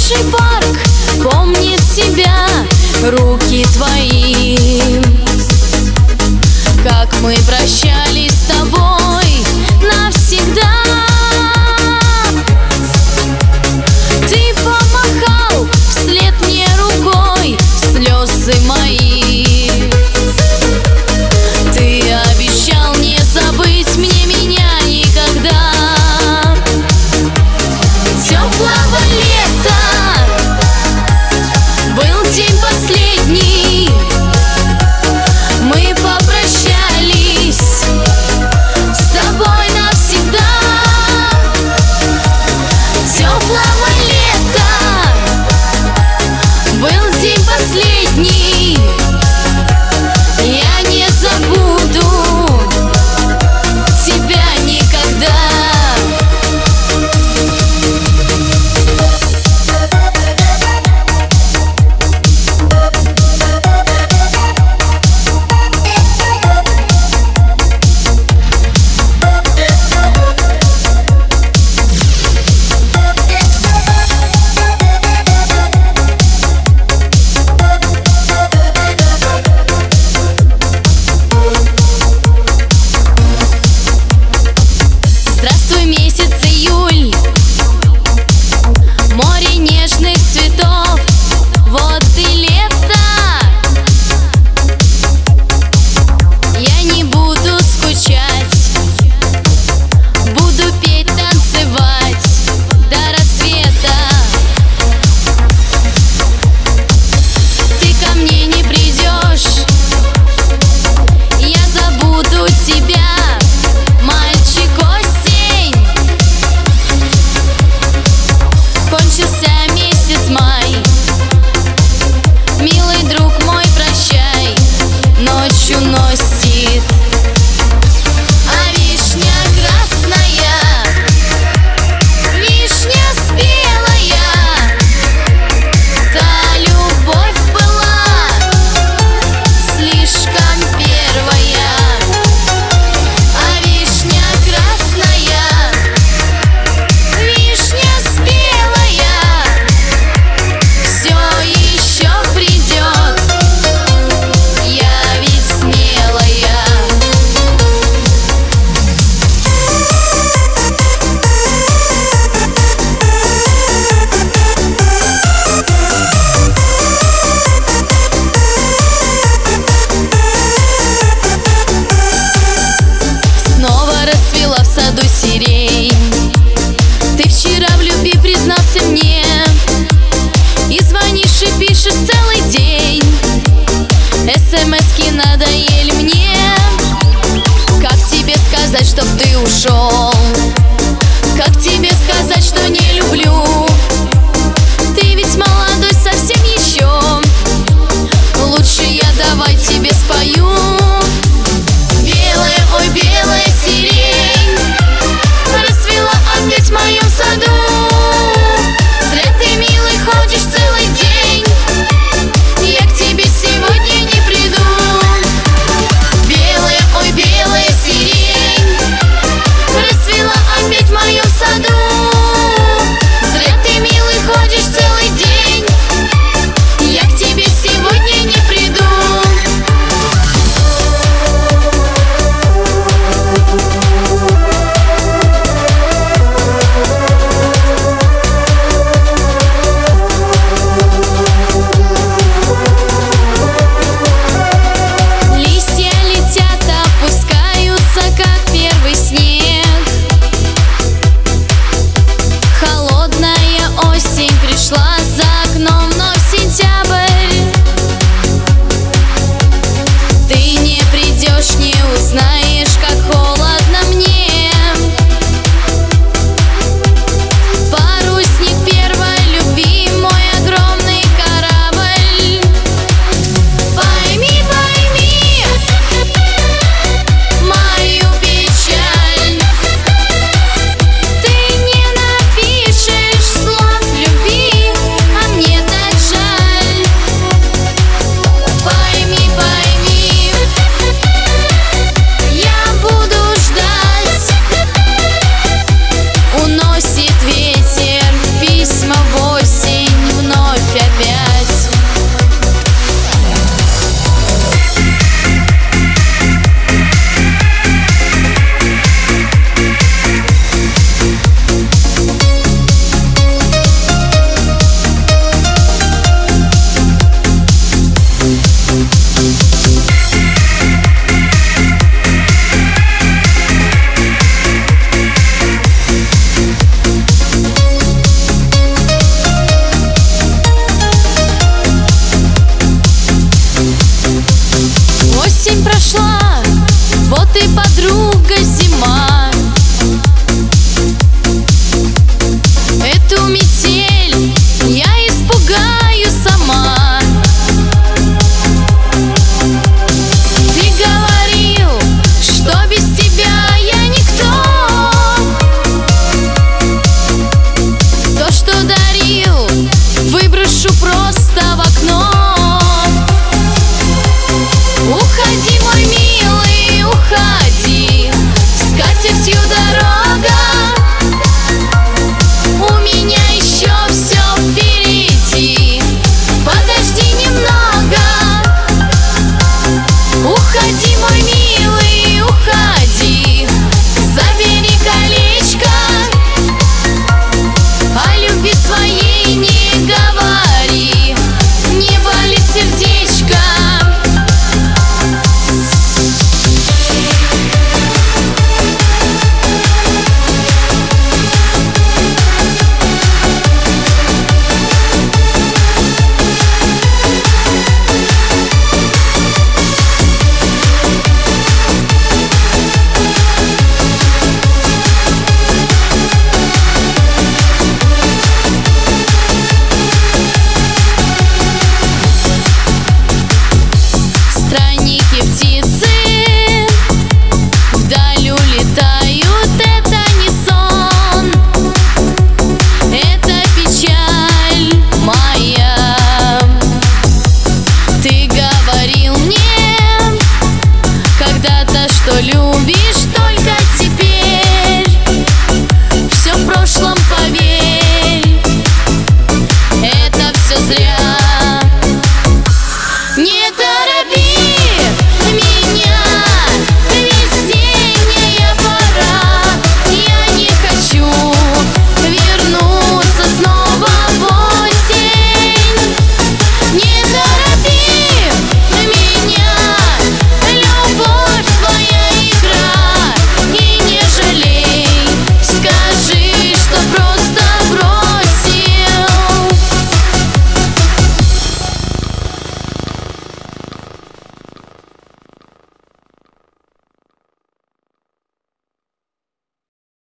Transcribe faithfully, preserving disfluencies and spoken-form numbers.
Замерзший парк помнит тебя, руки твои. Как мы прощались с тобой навсегда. Ты помахал вслед мне рукой, слезы мои. Ты обещал не забыть мне меня никогда. Теплого лета был день последний. Мы попрощались с тобой навсегда. Теплого лета был день последний. Я не забуду тебя никогда. Здравствуй, месяц июль, море нежных цветов, вот и лето. Я не буду скучать, буду петь, танцевать до рассвета. Ты ко мне не придешь, я забуду тебя, мальчик осень. Кончился месяц май, милый друг мой, прощай, ночью носит. А вишня красная, вишня спелая, та любовь была слишком первая. А вишня красная, вишня спелая, все еще придет, я ведь смелая. Снова расцвела в саду сирень. Ты вчера в любви признался мне, и звонишь и пишешь целый день. СМСки надоели мне. Как тебе сказать, чтоб ты ушел? Как тебе сказать, что не люблю? Ты ведь молодой совсем еще. Лучше я давай тебе спою. Белая, ой, белая сирень расцвела опять в моем саду. Зря ты, милый, ходишь целый день, я к тебе сегодня не приду. Белая, ой, белая сирень расцвела просто